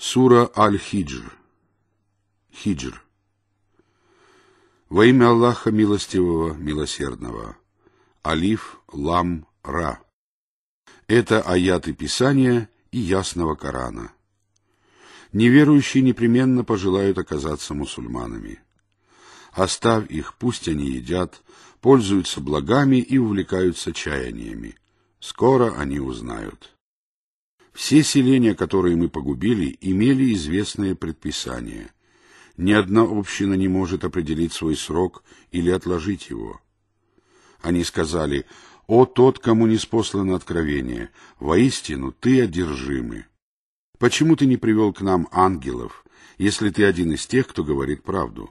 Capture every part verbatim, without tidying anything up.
Сура Аль-Хиджр. Хиджр. Во имя Аллаха Милостивого, Милосердного. Алиф, Лам, Ра. Это аяты Писания и ясного Корана. Неверующие непременно пожелают оказаться мусульманами. Оставь их, пусть они едят, пользуются благами и увлекаются чаяниями. Скоро они узнают. Все селения, которые мы погубили, имели известное предписание. Ни одна община не может определить свой срок или отложить его. Они сказали: «О тот, кому ниспослано откровение, воистину ты одержимый. Почему ты не привел к нам ангелов, если ты один из тех, кто говорит правду?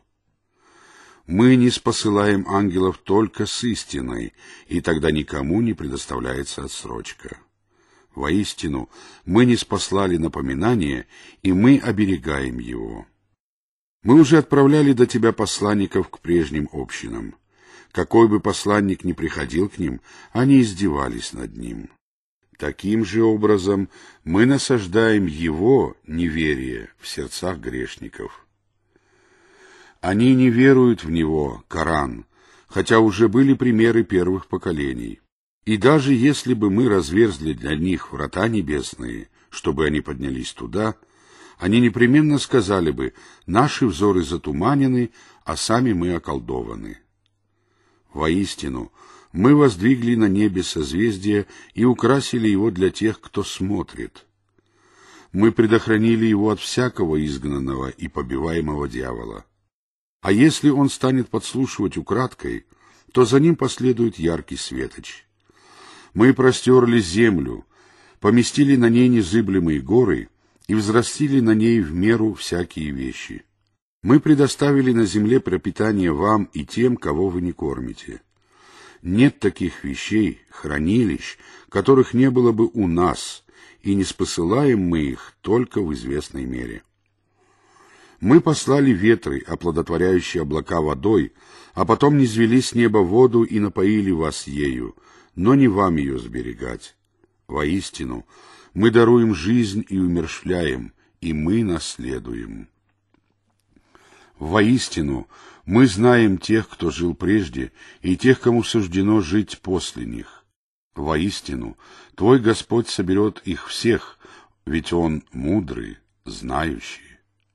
Мы ниспосылаем ангелов только с истиной, и тогда никому не предоставляется отсрочка. Воистину, мы ниспослали напоминание, и мы оберегаем его. Мы уже отправляли до тебя посланников к прежним общинам. Какой бы посланник ни приходил к ним, они издевались над ним. Таким же образом мы насаждаем его неверие в сердцах грешников. Они не веруют в него, Коран, хотя уже были примеры первых поколений. И даже если бы мы разверзли для них врата небесные, чтобы они поднялись туда, они непременно сказали бы: наши взоры затуманены, а сами мы околдованы. Воистину, мы воздвигли на небе созвездие и украсили его для тех, кто смотрит. Мы предохранили его от всякого изгнанного и побиваемого дьявола. А если он станет подслушивать украдкой, то за ним последует яркий светоч. Мы простерли землю, поместили на ней незыблемые горы и взрастили на ней в меру всякие вещи. Мы предоставили на земле пропитание вам и тем, кого вы не кормите. Нет таких вещей, хранилищ, которых не было бы у нас, и не спосылаем мы их только в известной мере. Мы послали ветры, оплодотворяющие облака водой, а потом низвели с неба воду и напоили вас ею, но не вам ее сберегать. Воистину, мы даруем жизнь и умерщвляем, и мы наследуем. Воистину, мы знаем тех, кто жил прежде, и тех, кому суждено жить после них. Воистину, твой Господь соберет их всех, ведь Он мудрый, знающий.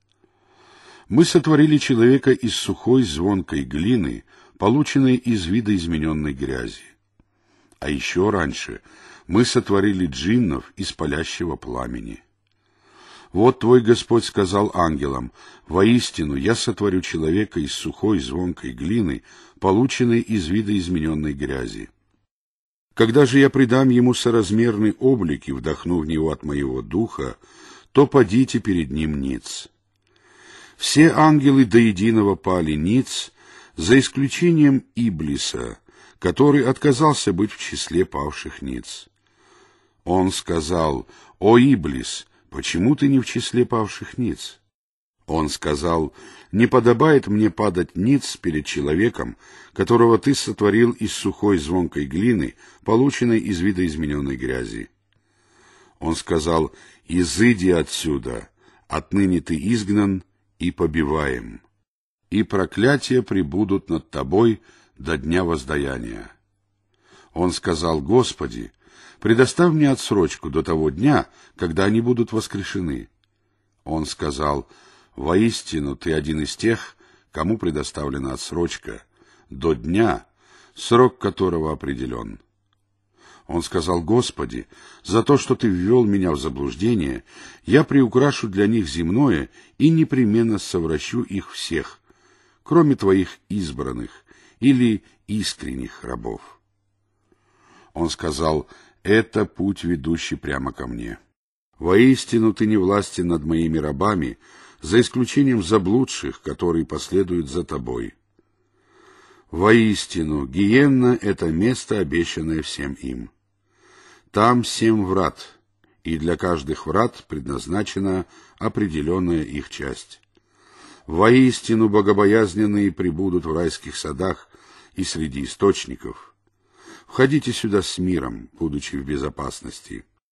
Мы сотворили человека из сухой звонкой глины, полученной из видоизмененной грязи. А еще раньше мы сотворили джиннов из палящего пламени. Вот твой Господь сказал ангелам: воистину, я сотворю человека из сухой звонкой глины, полученной из видоизмененной грязи. Когда же я придам ему соразмерный облик и вдохну в него от моего духа, то падите перед ним ниц. Все ангелы до единого пали ниц, за исключением Иблиса, который отказался быть в числе павших ниц. Он сказал: «О, Иблис, почему ты не в числе павших ниц?» Он сказал: «Не подобает мне падать ниц перед человеком, которого ты сотворил из сухой звонкой глины, полученной из видоизмененной грязи». Он сказал: «Изыди отсюда, отныне ты изгнан и побиваем, и проклятия пребудут над тобой до дня воздаяния». Он сказал: «Господи, предоставь мне отсрочку до того дня, когда они будут воскрешены». Он сказал: «Воистину, ты один из тех, кому предоставлена отсрочка, до дня, срок которого определен». Он сказал: «Господи, за то, что ты ввел меня в заблуждение, я приукрашу для них земное и непременно совращу их всех, кроме твоих избранных или искренних рабов». Он сказал: «Это путь, ведущий прямо ко мне. Воистину, ты не властен над моими рабами, за исключением заблудших, которые последуют за тобой. Воистину, гиенна — это место, обещанное всем им. Там семь врат, и для каждых врат предназначена определенная их часть. Воистину, богобоязненные пребудут в райских садах и среди источников. Входите сюда с миром, будучи в безопасности.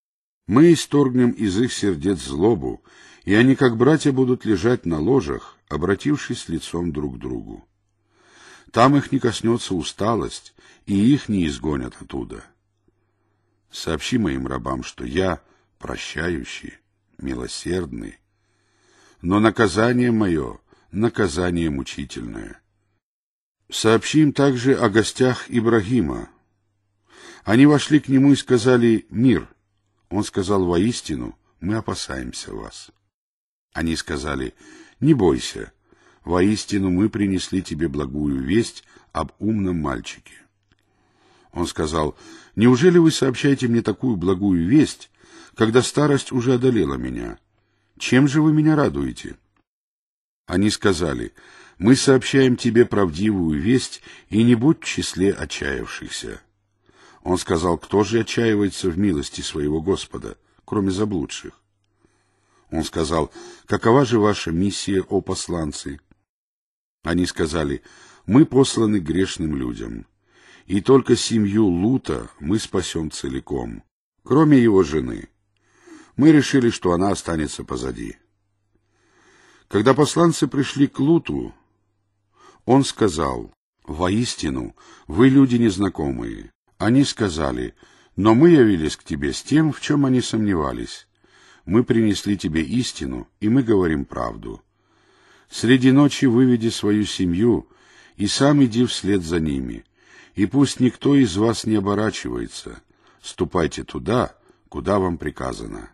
Мы исторгнем из их сердец злобу, и они, как братья, будут лежать на ложах, обратившись лицом друг к другу. Там их не коснется усталость, и их не изгонят оттуда. Сообщи моим рабам, что я прощающий, милосердный, но наказание мое — наказание мучительное. Сообщи им также о гостях Ибрагима. Они вошли к нему и сказали: «Мир». Он сказал: «Воистину, мы опасаемся вас». Они сказали: «Не бойся, воистину мы принесли тебе благую весть об умном мальчике». Он сказал: «Неужели вы сообщаете мне такую благую весть, когда старость уже одолела меня? Чем же вы меня радуете?» Они сказали: «Мы сообщаем тебе правдивую весть, и не будь в числе отчаявшихся». Он сказал: «Кто же отчаивается в милости своего Господа, кроме заблудших?» Он сказал: «Какова же ваша миссия, о посланцы?» Они сказали: «Мы посланы грешным людям, и только семью Лута мы спасем целиком, кроме его жены. Мы решили, что она останется позади». Когда посланцы пришли к Луту, он сказал: «Воистину, вы люди незнакомые». Они сказали: «Но мы явились к тебе с тем, в чем они сомневались. Мы принесли тебе истину, и мы говорим правду. Среди ночи выведи свою семью, и сам иди вслед за ними, и пусть никто из вас не оборачивается. Ступайте туда, куда вам приказано».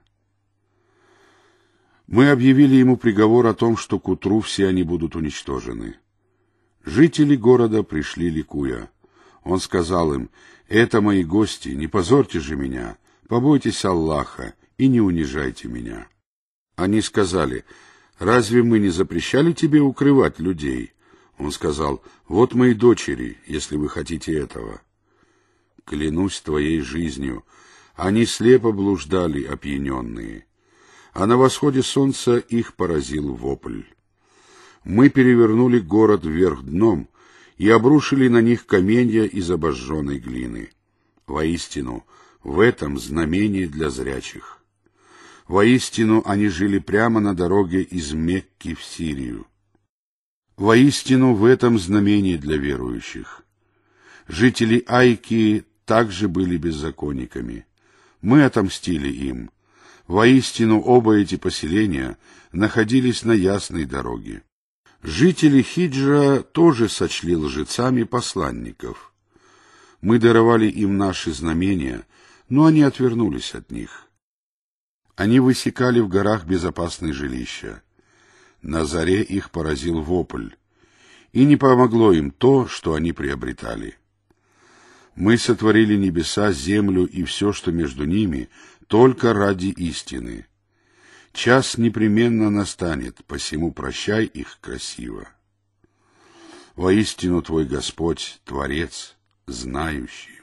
Мы объявили ему приговор о том, что к утру все они будут уничтожены. Жители города пришли ликуя. Он сказал им: «Это мои гости, не позорьте же меня, побойтесь Аллаха и не унижайте меня». Они сказали: «Разве мы не запрещали тебе укрывать людей?» Он сказал: «Вот мои дочери, если вы хотите этого». Клянусь твоей жизнью, они слепо блуждали, опьяненные, а на восходе солнца их поразил вопль. Мы перевернули город вверх дном и обрушили на них каменья из обожженной глины. Воистину, в этом знамение для зрячих. Воистину, они жили прямо на дороге из Мекки в Сирию. Воистину, в этом знамение для верующих. Жители Айки также были беззаконниками. Мы отомстили им. Воистину, оба эти поселения находились на ясной дороге. Жители Хиджра тоже сочли лжецами посланников. Мы даровали им наши знамения, но они отвернулись от них. Они высекали в горах безопасные жилища. На заре их поразил вопль, и не помогло им то, что они приобретали. Мы сотворили небеса, землю и все, что между ними, только ради истины. Час непременно настанет, посему прощай их красиво. Воистину твой Господь, Творец, знающий.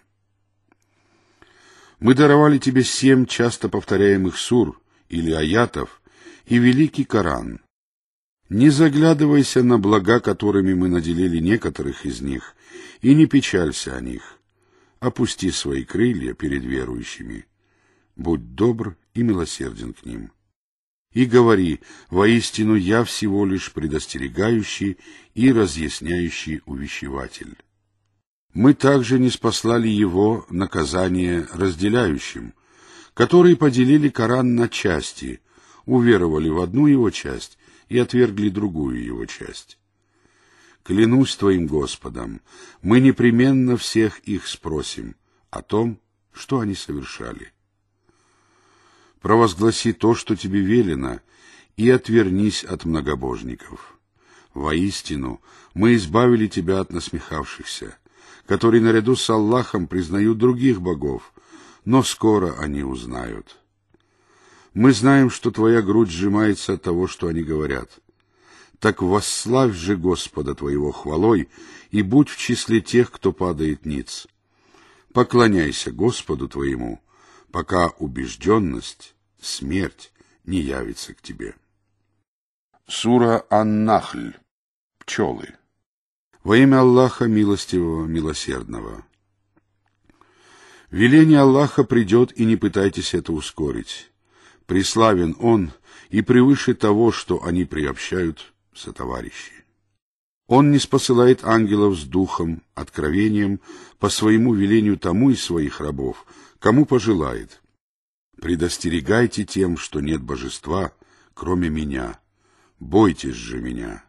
Мы даровали тебе семь часто повторяемых сур или аятов и великий Коран. Не заглядывайся на блага, которыми мы наделили некоторых из них, и не печалься о них. Опусти свои крылья перед верующими. Будь добр и милосерден к ним. И говори: воистину я всего лишь предостерегающий и разъясняющий увещеватель. Мы также не спаслали его наказание разделяющим, которые поделили Коран на части, уверовали в одну его часть и отвергли другую его часть. Клянусь твоим Господом, мы непременно всех их спросим о том, что они совершали. Провозгласи то, что тебе велено, и отвернись от многобожников. Воистину, мы избавили тебя от насмехавшихся, которые наряду с Аллахом признают других богов, но скоро они узнают. Мы знаем, что твоя грудь сжимается от того, что они говорят. Так восславь же Господа твоего хвалой и будь в числе тех, кто падает ниц. Поклоняйся Господу твоему, пока убежденность, смерть не явится к тебе. Сура Ан-Нахль. Пчелы. Во имя Аллаха Милостивого, Милосердного. Веление Аллаха придет, и не пытайтесь это ускорить. Преславен Он и превыше того, что они приобщают сотоварищи. Он не спосылает ангелов с духом, откровением, по своему велению тому из своих рабов, кому пожелает. Предостерегайте тем, что нет божества, кроме меня. Бойтесь же меня.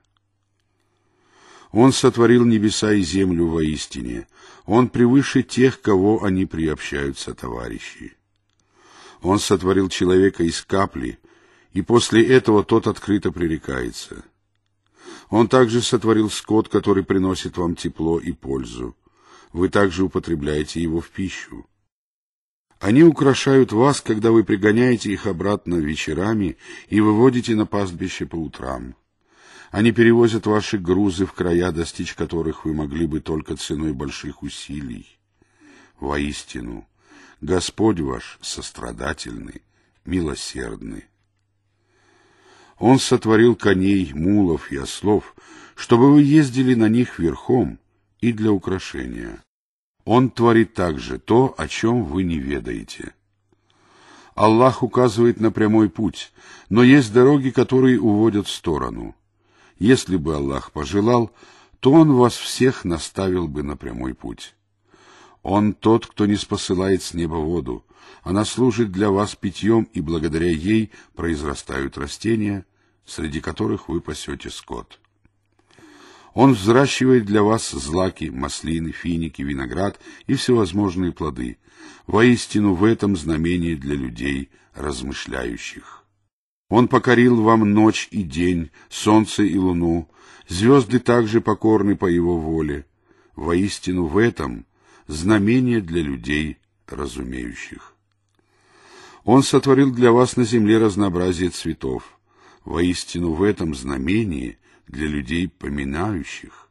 Он сотворил небеса и землю воистине. Он превыше тех, кого они приобщают сотоварищи. Он сотворил человека из капли, и после этого тот открыто пререкается. Он также сотворил скот, который приносит вам тепло и пользу. Вы также употребляете его в пищу. Они украшают вас, когда вы пригоняете их обратно вечерами и выводите на пастбище по утрам. Они перевозят ваши грузы в края, достичь которых вы могли бы только ценой больших усилий. Воистину, Господь ваш сострадательный, милосердный. Он сотворил коней, мулов и ослов, чтобы вы ездили на них верхом и для украшения. Он творит также то, о чем вы не ведаете. Аллах указывает на прямой путь, но есть дороги, которые уводят в сторону. Если бы Аллах пожелал, то Он вас всех наставил бы на прямой путь. Он тот, кто не спосылает с неба воду. Она служит для вас питьем, и благодаря ей произрастают растения, среди которых вы пасете скот. Он взращивает для вас злаки, маслины, финики, виноград и всевозможные плоды. Воистину, в этом знамение для людей, размышляющих. Он покорил вам ночь и день, солнце и луну, звезды также покорны по его воле. Воистину, в этом знамение для людей, разумеющих. Он сотворил для вас на земле разнообразие цветов. Воистину, в этом знамении для людей, поминающих.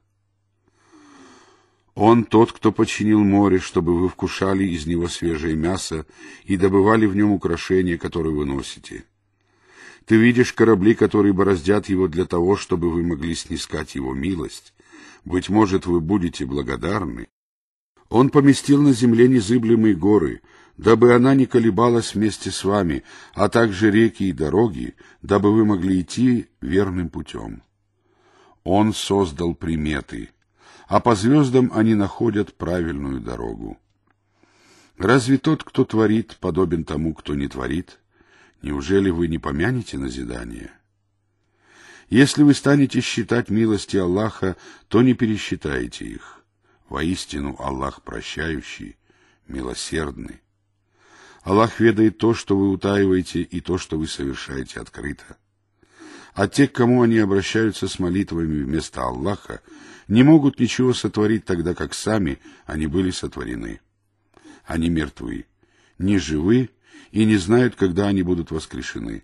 Он тот, кто починил море, чтобы вы вкушали из него свежее мясо и добывали в нем украшения, которые вы носите. Ты видишь корабли, которые бороздят его для того, чтобы вы могли снискать его милость. Быть может, вы будете благодарны. Он поместил на земле незыблемые горы, дабы она не колебалась вместе с вами, а также реки и дороги, дабы вы могли идти верным путем. Он создал приметы, а по звездам они находят правильную дорогу. Разве тот, кто творит, подобен тому, кто не творит? Неужели вы не помянете назидание? Если вы станете считать милости Аллаха, то не пересчитаете их. Воистину, Аллах прощающий, милосердный. Аллах ведает то, что вы утаиваете, и то, что вы совершаете открыто. А те, к кому они обращаются с молитвами вместо Аллаха, не могут ничего сотворить, тогда как сами они были сотворены. Они мертвы, не живы и не знают, когда они будут воскрешены.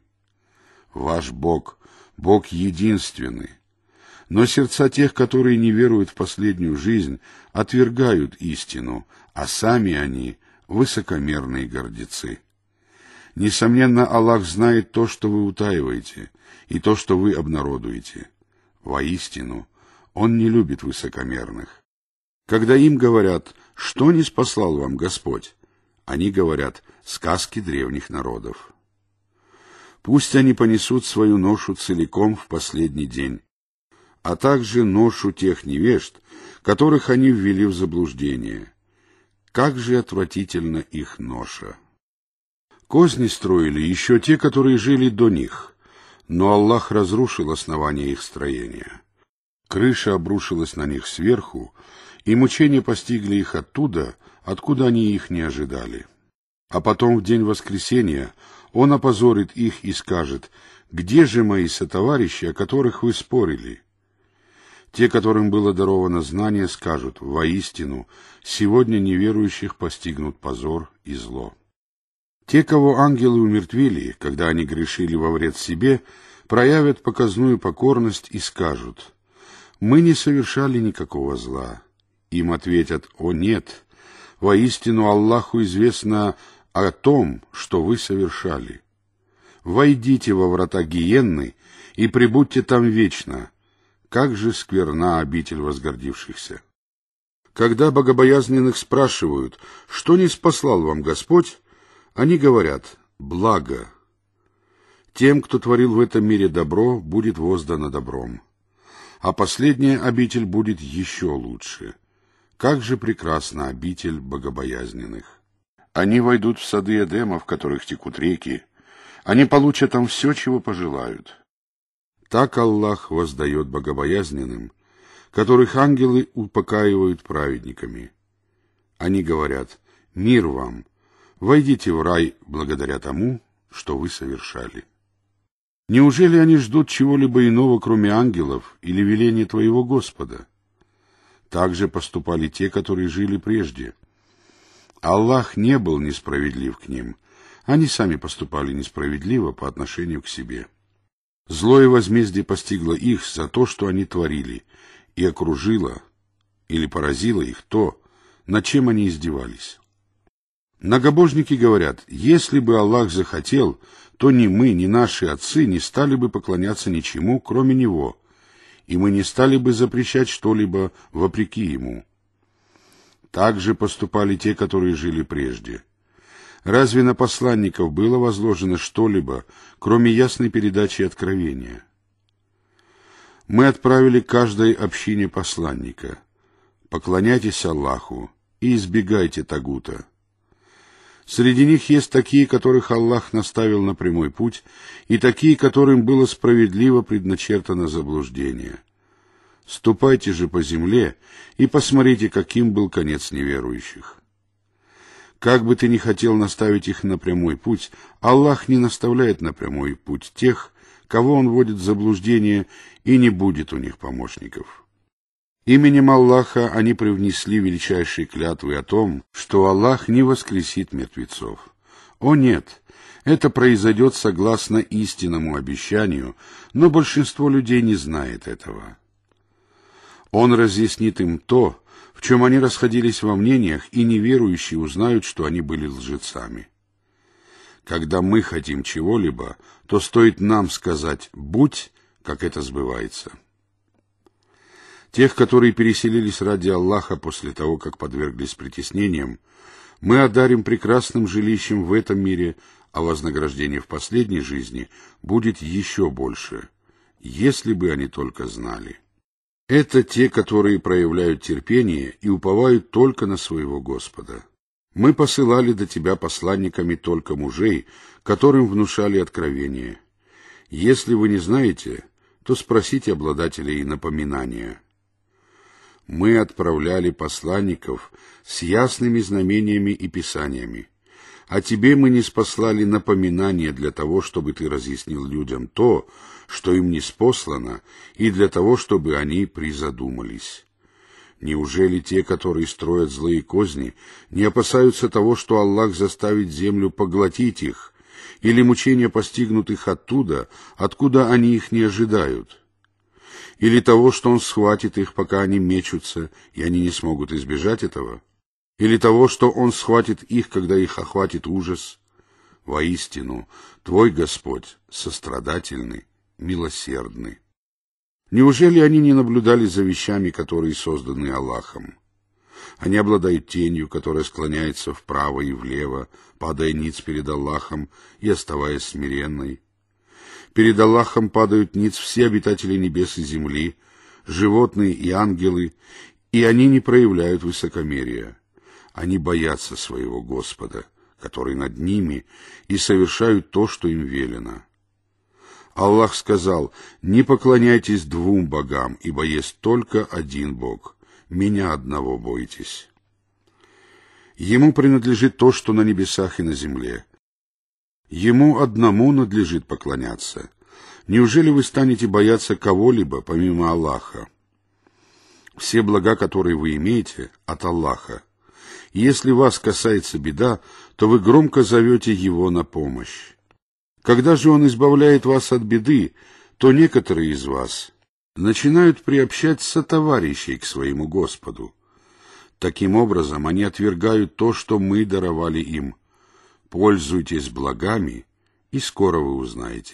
Ваш Бог, Бог единственный. Но сердца тех, которые не веруют в последнюю жизнь, отвергают истину, а сами они высокомерные гордецы. Несомненно, Аллах знает то, что вы утаиваете, и то, что вы обнародуете. Воистину, Он не любит высокомерных. Когда им говорят, что не спаслал вам Господь, они говорят сказки древних народов. Пусть они понесут свою ношу целиком в последний день, а также ношу тех невежд, которых они ввели в заблуждение. Как же отвратительна их ноша! Козни строили еще те, которые жили до них, но Аллах разрушил основание их строения. Крыша обрушилась на них сверху, и мучения постигли их оттуда, откуда они их не ожидали. А потом в день воскресения Он опозорит их и скажет: «Где же мои сотоварищи, о которых вы спорили?» Те, которым было даровано знание, скажут: «Воистину, сегодня неверующих постигнут позор и зло». Те, кого ангелы умертвили, когда они грешили во вред себе, проявят показную покорность и скажут: «Мы не совершали никакого зла». Им ответят: «О нет, воистину Аллаху известно о том, что вы совершали. Войдите во врата гиенны и пребудьте там вечно. Как же скверна обитель возгордившихся!» Когда богобоязненных спрашивают, что не спаслал вам Господь, они говорят: благо. Тем, кто творил в этом мире добро, будет воздано добром, а последняя обитель будет еще лучше. Как же прекрасна обитель богобоязненных! Они войдут в сады Эдема, в которых текут реки. Они получат там все, чего пожелают. Так Аллах воздает богобоязненным, которых ангелы упокаивают праведниками. Они говорят: мир вам, войдите в рай благодаря тому, что вы совершали. Неужели они ждут чего-либо иного, кроме ангелов или веления твоего Господа? Так же поступали те, которые жили прежде. Аллах не был несправедлив к ним, они сами поступали несправедливо по отношению к себе. Злое возмездие постигло их за то, что они творили, и окружило или поразило их то, над чем они издевались. Многобожники говорят: если бы Аллах захотел, то ни мы, ни наши отцы не стали бы поклоняться ничему, кроме Него, и мы не стали бы запрещать что-либо вопреки Ему. Так же поступали те, которые жили прежде. Разве на посланников было возложено что-либо, кроме ясной передачи откровения? Мы отправили каждой общине посланника: поклоняйтесь Аллаху и избегайте тагута. Среди них есть такие, которых Аллах наставил на прямой путь, и такие, которым было справедливо предначертано заблуждение. Ступайте же по земле и посмотрите, каким был конец неверующих. Как бы ты ни хотел наставить их на прямой путь, Аллах не наставляет на прямой путь тех, кого Он вводит в заблуждение, и не будет у них помощников. Именем Аллаха они привнесли величайшие клятвы о том, что Аллах не воскресит мертвецов. О нет, это произойдет согласно истинному обещанию, но большинство людей не знает этого. Он разъяснит им то, в чем они расходились во мнениях, и неверующие узнают, что они были лжецами. Когда мы хотим чего-либо, то стоит нам сказать «будь», как это сбывается. Тех, которые переселились ради Аллаха после того, как подверглись притеснениям, мы одарим прекрасным жилищем в этом мире, а вознаграждение в последней жизни будет еще больше, если бы они только знали. Это те, которые проявляют терпение и уповают только на своего Господа. Мы посылали до тебя посланниками только мужей, которым внушали откровение. Если вы не знаете, то спросите обладателей напоминания. Мы отправляли посланников с ясными знамениями и писаниями, а тебе мы не спаслали напоминания для того, чтобы ты разъяснил людям то, что им не спослано, и для того, чтобы они призадумались. Неужели те, которые строят злые козни, не опасаются того, что Аллах заставит землю поглотить их, или мучения постигнут их оттуда, откуда они их не ожидают? Или того, что Он схватит их, пока они мечутся, и они не смогут избежать этого? Или того, что Он схватит их, когда их охватит ужас? Воистину, твой Господь сострадательный, милосердный. Неужели они не наблюдали за вещами, которые созданы Аллахом? Они обладают тенью, которая склоняется вправо и влево, падая ниц перед Аллахом и оставаясь смиренной. Перед Аллахом падают ниц все обитатели небес и земли, животные и ангелы, и они не проявляют высокомерия. Они боятся своего Господа, который над ними, и совершают то, что им велено. Аллах сказал: «Не поклоняйтесь двум богам, ибо есть только один Бог. Меня одного бойтесь». Ему принадлежит то, что на небесах и на земле. Ему одному надлежит поклоняться. Неужели вы станете бояться кого-либо, помимо Аллаха? Все блага, которые вы имеете, от Аллаха. Если вас касается беда, то вы громко зовете Его на помощь. Когда же Он избавляет вас от беды, то некоторые из вас начинают приобщать сотоварищей к своему Господу. Таким образом, они отвергают то, что мы даровали им. Пользуйтесь благами, и скоро вы узнаете.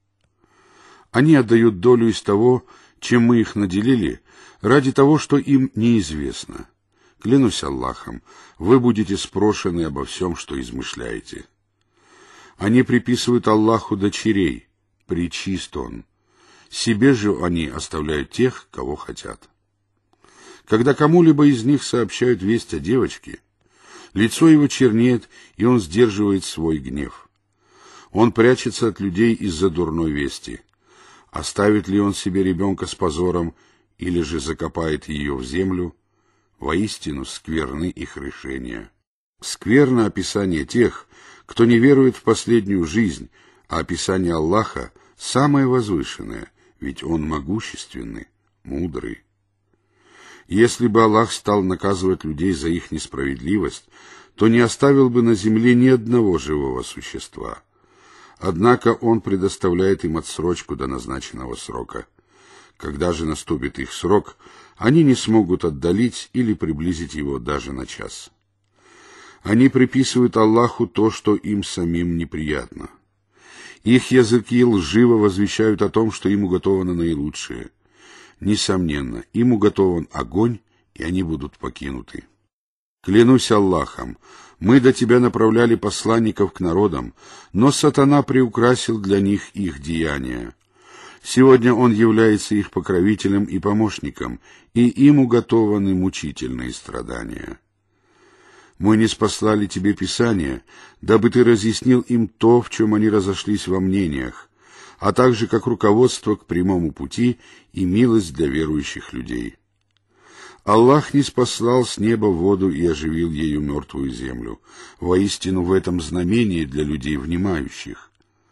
Они отдают долю из того, чем мы их наделили, ради того, что им неизвестно. Клянусь Аллахом, вы будете спрошены обо всем, что измышляете. Они приписывают Аллаху дочерей, пречист Он. Себе же они оставляют тех, кого хотят. Когда кому-либо из них сообщают весть о девочке, лицо его чернеет, и он сдерживает свой гнев. Он прячется от людей из-за дурной вести. Оставит ли он себе ребенка с позором, или же закопает ее в землю? Воистину скверны их решения. Скверно описание тех, кто не верует в последнюю жизнь, а описание Аллаха самое возвышенное, ведь Он могущественный, мудрый. Если бы Аллах стал наказывать людей за их несправедливость, то не оставил бы на земле ни одного живого существа. Однако Он предоставляет им отсрочку до назначенного срока. Когда же наступит их срок, они не смогут отдалить или приблизить его даже на час. Они приписывают Аллаху то, что им самим неприятно. Их языки лживо возвещают о том, что им уготовано наилучшее. Несомненно, им уготован огонь, и они будут покинуты. Клянусь Аллахом, мы до тебя направляли посланников к народам, но сатана приукрасил для них их деяния. Сегодня он является их покровителем и помощником, и им уготованы мучительные страдания. Мы ниспослали тебе Писание, дабы ты разъяснил им то, в чем они разошлись во мнениях, а также как руководство к прямому пути и милость для верующих людей. Аллах ниспослал с неба воду и оживил ею мертвую землю. Воистину в этом знамение для людей внимающих.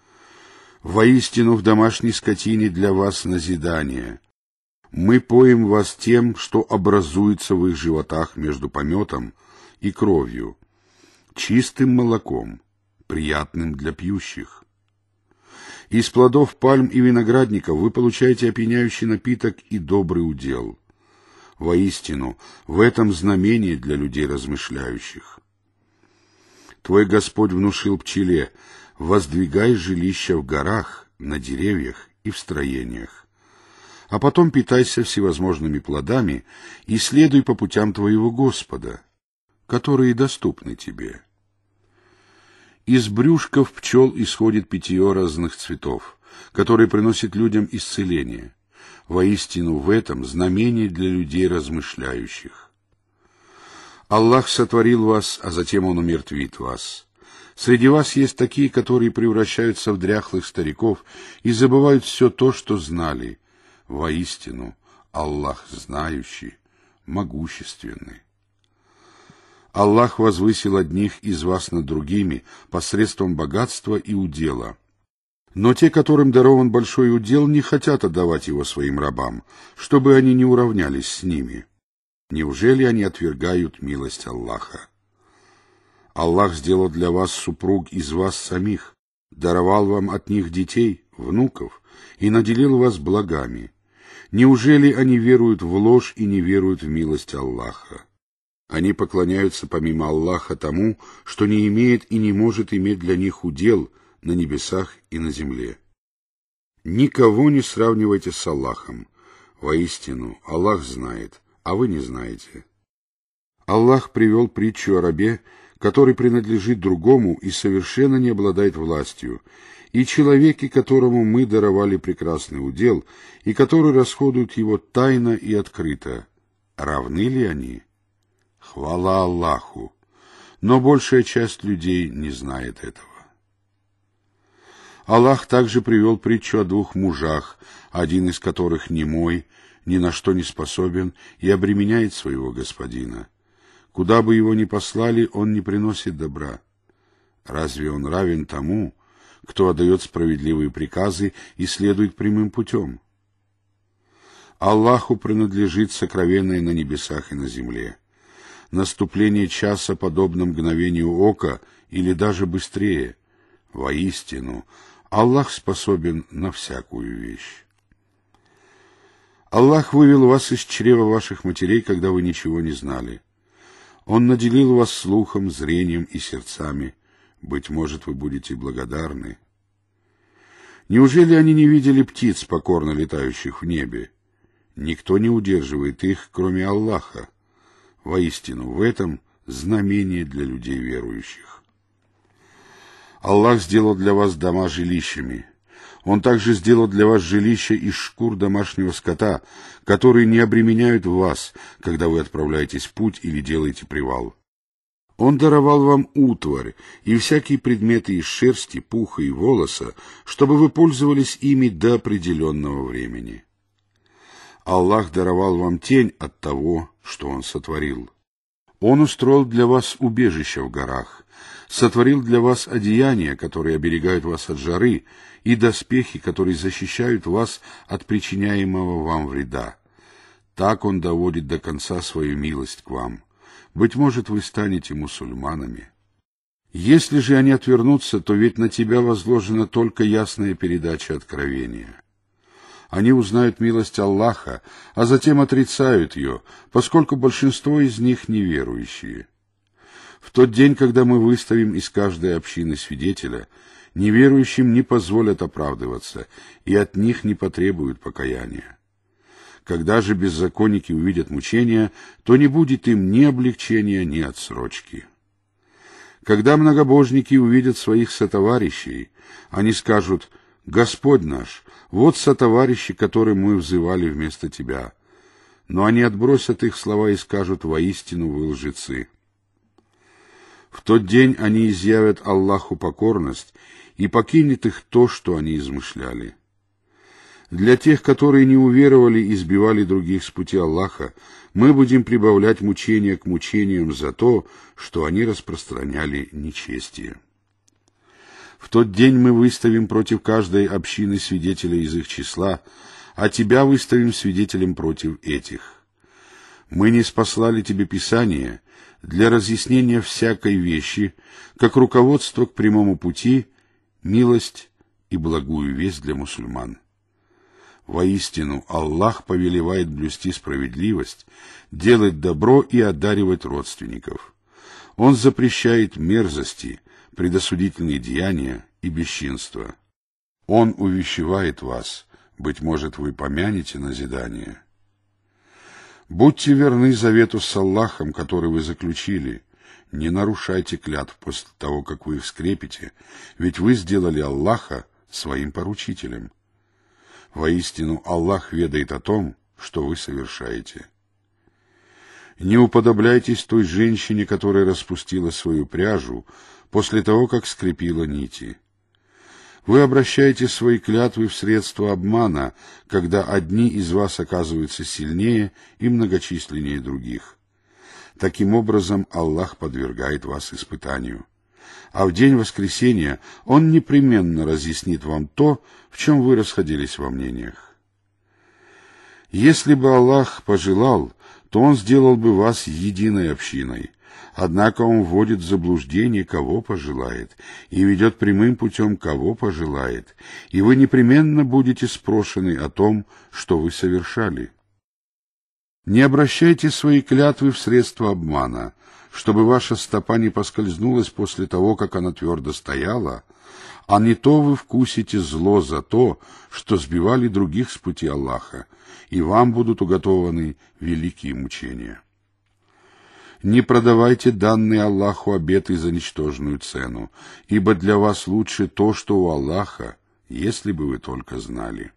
Воистину в домашней скотине для вас назидание. Мы поим вас тем, что образуется в их животах между пометом и кровью, чистым молоком, приятным для пьющих. Из плодов пальм и виноградников вы получаете опьяняющий напиток и добрый удел. Воистину, в этом знамение для людей размышляющих. Твой Господь внушил пчеле: воздвигай жилища в горах, на деревьях и в строениях. А потом питайся всевозможными плодами и следуй по путям твоего Господа, которые доступны тебе. Из брюшков пчел исходит питье разных цветов, которые приносят людям исцеление. Воистину в этом знамение для людей размышляющих. Аллах сотворил вас, а затем Он умертвит вас. Среди вас есть такие, которые превращаются в дряхлых стариков и забывают все то, что знали. Воистину Аллах знающий, могущественный. Аллах возвысил одних из вас над другими посредством богатства и удела. Но те, которым дарован большой удел, не хотят отдавать его своим рабам, чтобы они не уравнялись с ними. Неужели они отвергают милость Аллаха? Аллах сделал для вас супруг из вас самих, даровал вам от них детей, внуков, и наделил вас благами. Неужели они веруют в ложь и не веруют в милость Аллаха? Они поклоняются помимо Аллаха тому, что не имеет и не может иметь для них удел на небесах и на земле. Никого не сравнивайте с Аллахом. Воистину, Аллах знает, а вы не знаете. Аллах привел притчу о рабе, который принадлежит другому и совершенно не обладает властью, и человеке, которому мы даровали прекрасный удел, и который расходует его тайно и открыто. Равны ли они? Хвала Аллаху! Но большая часть людей не знает этого. Аллах также привел притчу о двух мужах, один из которых немой, ни на что не способен и обременяет своего господина. Куда бы его ни послали, он не приносит добра. Разве он равен тому, кто отдает справедливые приказы и следует прямым путем? Аллаху принадлежит сокровенное на небесах и на земле. Наступление часа подобно мгновению ока или даже быстрее. Воистину, Аллах способен на всякую вещь. Аллах вывел вас из чрева ваших матерей, когда вы ничего не знали. Он наделил вас слухом, зрением и сердцами. Быть может, вы будете благодарны. Неужели они не видели птиц, покорно летающих в небе? Никто не удерживает их, кроме Аллаха. Воистину, в этом знамение для людей верующих. Аллах сделал для вас дома жилищами. Он также сделал для вас жилища из шкур домашнего скота, которые не обременяют вас, когда вы отправляетесь в путь или делаете привал. Он даровал вам утварь и всякие предметы из шерсти, пуха и волоса, чтобы вы пользовались ими до определенного времени. Аллах даровал вам тень от того, что Он сотворил. Он устроил для вас убежище в горах, сотворил для вас одеяния, которые оберегают вас от жары, и доспехи, которые защищают вас от причиняемого вам вреда. Так Он доводит до конца свою милость к вам. Быть может, вы станете мусульманами. Если же они отвернутся, то ведь на тебя возложена только ясная передача откровения. Они узнают милость Аллаха, а затем отрицают ее, поскольку большинство из них неверующие. В тот день, когда мы выставим из каждой общины свидетеля, неверующим не позволят оправдываться, и от них не потребуют покаяния. Когда же беззаконники увидят мучения, то не будет им ни облегчения, ни отсрочки. Когда многобожники увидят своих сотоварищей, они скажут: «Господь наш, вот сотоварищи, которым мы взывали вместо Тебя». Но они отбросят их слова и скажут: «Воистину вы лжецы». В тот день они изъявят Аллаху покорность, и покинет их то, что они измышляли. Для тех, которые не уверовали и сбивали других с пути Аллаха, мы будем прибавлять мучения к мучениям за то, что они распространяли нечестие. В тот день мы выставим против каждой общины свидетеля из их числа, а тебя выставим свидетелем против этих. Мы ниспослали тебе Писание для разъяснения всякой вещи, как руководство к прямому пути, милость и благую весть для мусульман. Воистину, Аллах повелевает блюсти справедливость, делать добро и одаривать родственников. Он запрещает мерзости, предосудительные деяния и бесчинства. Он увещевает вас, быть может, вы помянете назидание. Будьте верны завету с Аллахом, который вы заключили. Не нарушайте клятв после того, как вы их скрепите, ведь вы сделали Аллаха своим поручителем. Воистину, Аллах ведает о том, что вы совершаете. Не уподобляйтесь той женщине, которая распустила свою пряжу после того, как скрепила нити. Вы обращаете свои клятвы в средства обмана, когда одни из вас оказываются сильнее и многочисленнее других. Таким образом, Аллах подвергает вас испытанию. А в день воскресения Он непременно разъяснит вам то, в чем вы расходились во мнениях. Если бы Аллах пожелал, то Он сделал бы вас единой общиной. Однако Он вводит в заблуждение, кого пожелает, и ведет прямым путем, кого пожелает, и вы непременно будете спрошены о том, что вы совершали. Не обращайте свои клятвы в средства обмана, чтобы ваша стопа не поскользнулась после того, как она твердо стояла, а не то вы вкусите зло за то, что сбивали других с пути Аллаха, и вам будут уготованы великие мучения. Не продавайте данные Аллаху обеты за ничтожную цену, ибо для вас лучше то, что у Аллаха, если бы вы только знали.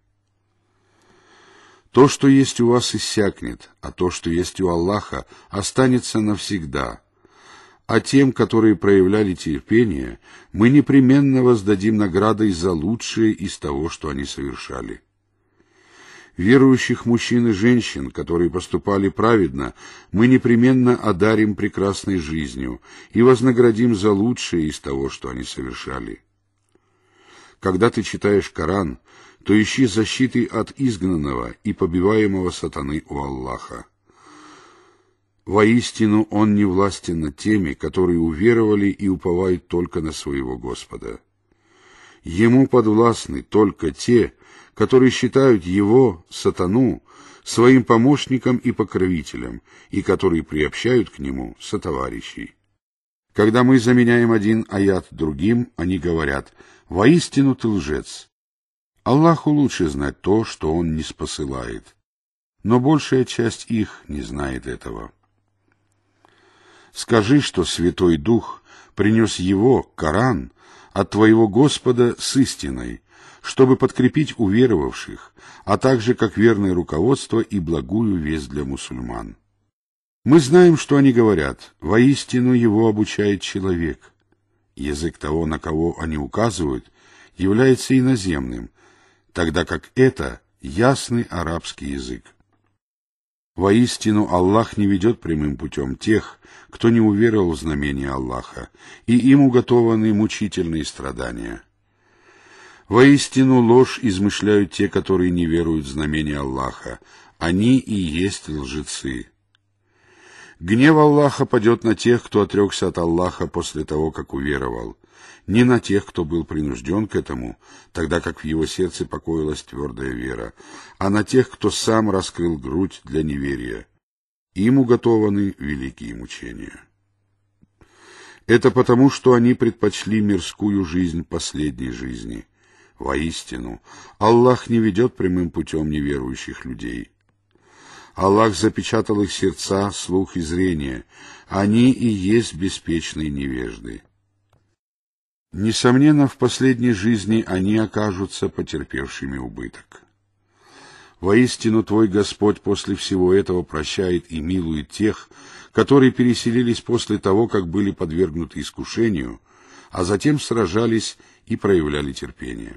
То, что есть у вас, иссякнет, а то, что есть у Аллаха, останется навсегда. А тем, которые проявляли терпение, мы непременно воздадим наградой за лучшее из того, что они совершали. Верующих мужчин и женщин, которые поступали праведно, мы непременно одарим прекрасной жизнью и вознаградим за лучшее из того, что они совершали. Когда ты читаешь Коран, то ищи защиты от изгнанного и побиваемого сатаны у Аллаха. Воистину, Он не властен над теми, которые уверовали и уповают только на своего Господа. Ему подвластны только те, которые считают Его, сатану, своим помощником и покровителем, и которые приобщают к Нему сотоварищей. Когда мы заменяем один аят другим, они говорят: «Воистину ты лжец». Аллаху лучше знать то, что Он ниспосылает, но большая часть их не знает этого. Скажи, что Святой Дух принес его, Коран, от твоего Господа с истиной, чтобы подкрепить уверовавших, а также как верное руководство и благую весть для мусульман. Мы знаем, что они говорят, воистину его обучает человек. Язык того, на кого они указывают, является иноземным, тогда как это ясный арабский язык. Воистину Аллах не ведет прямым путем тех, кто не уверовал в знамение Аллаха, и им уготованы мучительные страдания. Воистину ложь измышляют те, которые не веруют в знамение Аллаха, они и есть лжецы. Гнев Аллаха падет на тех, кто отрекся от Аллаха после того, как уверовал, не на тех, кто был принужден к этому, тогда как в его сердце покоилась твердая вера, а на тех, кто сам раскрыл грудь для неверия. Им уготованы великие мучения. Это потому, что они предпочли мирскую жизнь последней жизни. Воистину, Аллах не ведет прямым путем неверующих людей. Аллах запечатал их сердца, слух и зрение. Они и есть беспечные невежды. Несомненно, в последней жизни они окажутся потерпевшими убыток. Воистину, твой Господь после всего этого прощает и милует тех, которые переселились после того, как были подвергнуты искушению, а затем сражались и проявляли терпение.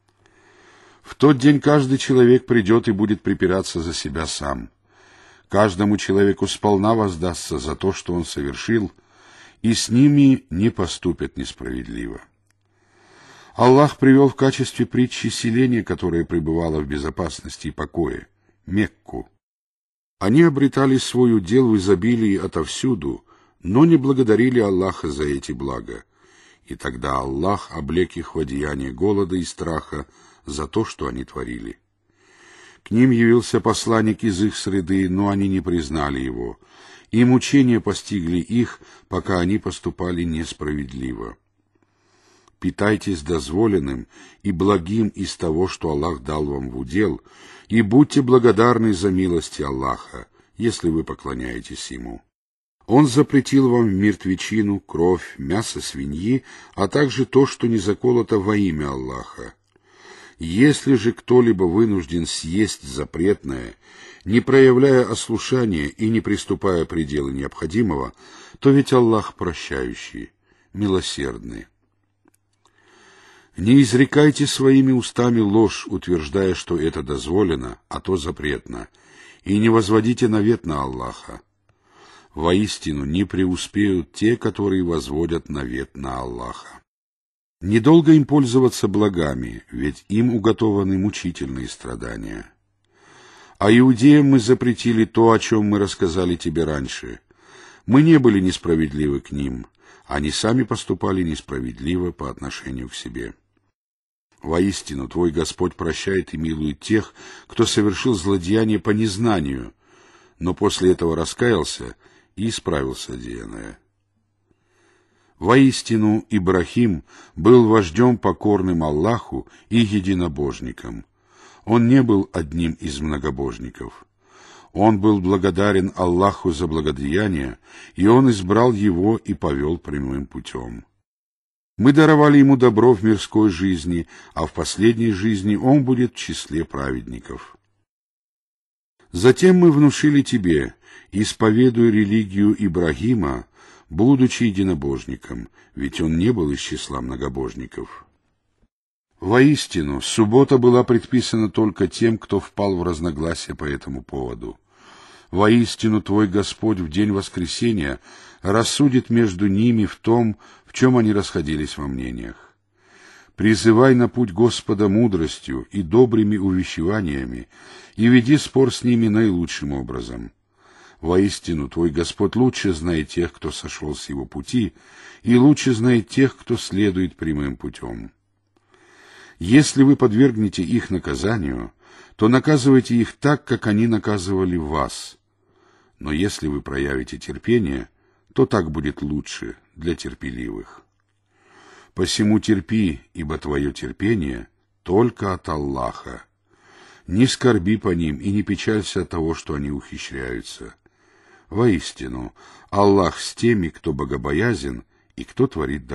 В тот день каждый человек придет и будет припираться за себя сам. Каждому человеку сполна воздастся за то, что он совершил, и с ними не поступят несправедливо. Аллах привел в качестве притчи селение, которое пребывало в безопасности и покое, Мекку. Они обретали свой удел в изобилии отовсюду, но не благодарили Аллаха за эти блага, и тогда Аллах облек их в одеяние голода и страха за то, что они творили. К ним явился посланник из их среды, но они не признали его, и мучения постигли их, пока они поступали несправедливо. Питайтесь дозволенным и благим из того, что Аллах дал вам в удел, и будьте благодарны за милости Аллаха, если вы поклоняетесь Ему. Он запретил вам мертвечину, кровь, мясо свиньи, а также то, что не заколото во имя Аллаха. Если же кто-либо вынужден съесть запретное, не проявляя ослушания и не приступая пределы необходимого, то ведь Аллах прощающий, милосердный. Не изрекайте своими устами ложь, утверждая, что это дозволено, а то запретно, и не возводите навет на Аллаха. Воистину не преуспеют те, которые возводят навет на Аллаха. Недолго им пользоваться благами, ведь им уготованы мучительные страдания. А иудеям мы запретили то, о чем мы рассказали тебе раньше. Мы не были несправедливы к ним, они сами поступали несправедливо по отношению к себе. Воистину, твой Господь прощает и милует тех, кто совершил злодеяние по незнанию, но после этого раскаялся и исправил содеянное. Воистину, Ибрахим был вождем покорным Аллаху и единобожником. Он не был одним из многобожников. Он был благодарен Аллаху за благодеяние, и он избрал его и повел прямым путем. Мы даровали ему добро в мирской жизни, а в последней жизни он будет в числе праведников. Затем мы внушили тебе, исповедуй религию Ибрагима, будучи единобожником, ведь он не был из числа многобожников. Воистину, суббота была предписана только тем, кто впал в разногласие по этому поводу. Воистину, твой Господь в день воскресения рассудит между ними в том, в чем они расходились во мнениях. Призывай на путь Господа мудростью и добрыми увещеваниями, и веди спор с ними наилучшим образом. Воистину, твой Господь лучше знает тех, кто сошел с его пути, и лучше знает тех, кто следует прямым путем. Если вы подвергнете их наказанию, то наказывайте их так, как они наказывали вас. Но если вы проявите терпение, то так будет лучше для терпеливых. Посему терпи, ибо твое терпение только от Аллаха. Не скорби по ним и не печалься от того, что они ухищряются. Воистину, Аллах с теми, кто богобоязен и кто творит добро.